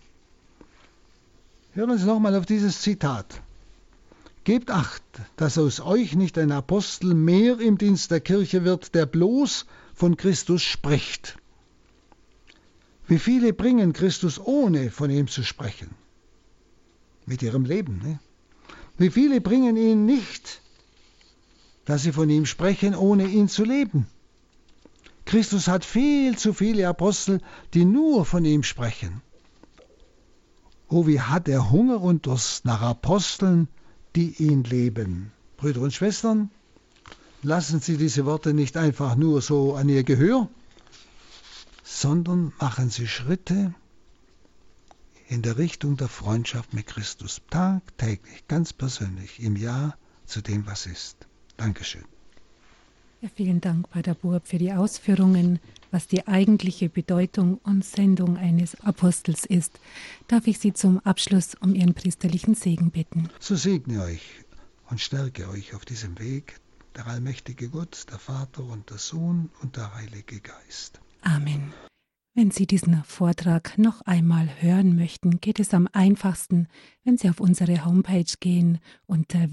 Hören Sie nochmal auf dieses Zitat. Gebt Acht, dass aus euch nicht ein Apostel mehr im Dienst der Kirche wird, der bloß von Christus spricht. Wie viele bringen Christus, ohne von ihm zu sprechen? Mit ihrem Leben. Ne? Wie viele bringen ihn nicht, dass sie von ihm sprechen, ohne ihn zu leben? Christus hat viel zu viele Apostel, die nur von ihm sprechen. Oh, wie hat er Hunger und Durst nach Aposteln, die ihn leben. Brüder und Schwestern, lassen Sie diese Worte nicht einfach nur so an Ihr Gehör, sondern machen Sie Schritte in der Richtung der Freundschaft mit Christus, tagtäglich, ganz persönlich, im Ja zu dem, was ist. Dankeschön. Ja, vielen Dank, Pater Burb, für die Ausführungen, was die eigentliche Bedeutung und Sendung eines Apostels ist. Darf ich Sie zum Abschluss um Ihren priesterlichen Segen bitten? So segne euch und stärke euch auf diesem Weg der allmächtige Gott, der Vater und der Sohn und der Heilige Geist. Amen. Wenn Sie diesen Vortrag noch einmal hören möchten, geht es am einfachsten, wenn Sie auf unsere Homepage gehen unter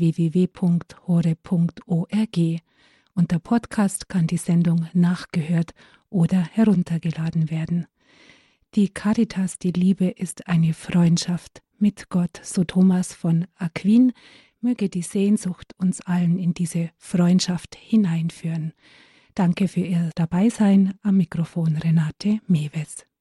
www.hore.org. Unter Podcast kann die Sendung nachgehört oder heruntergeladen werden. Die Caritas, die Liebe, ist eine Freundschaft mit Gott, so Thomas von Aquin. Möge die Sehnsucht uns allen in diese Freundschaft hineinführen. Danke für Ihr Dabeisein. Am Mikrofon Renate Mewes.